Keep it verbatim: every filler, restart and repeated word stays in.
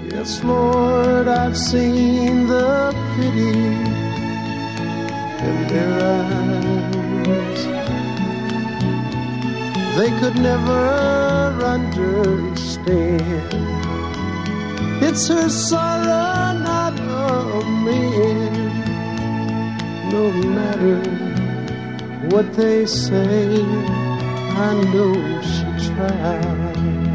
Yes, Lord, I've seen the pity in their eyes. They could never understand. It's her sorrow, not a man. No matter what they say, I know she tried.